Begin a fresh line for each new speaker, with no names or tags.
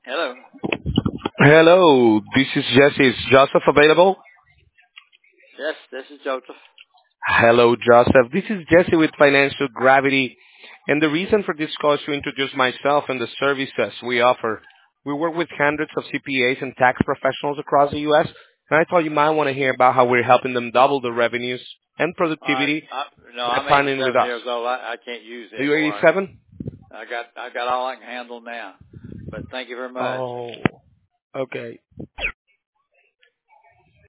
Hello.
Hello, this is Jesse. Is Joseph available?
Yes, this is Joseph.
Hello, Joseph. This is Jesse with Financial Gravity. And the reason for this call is to introduce myself and the services we offer. We work with hundreds of CPAs and tax professionals across the U.S. And I thought you might want to hear about how we're helping them double their revenues and productivity
No,
by
I'm
partnering with
87
us.
years old. I can't use
Are you
anymore.
87?
I got all I can handle now. But thank you very much.
Oh, okay.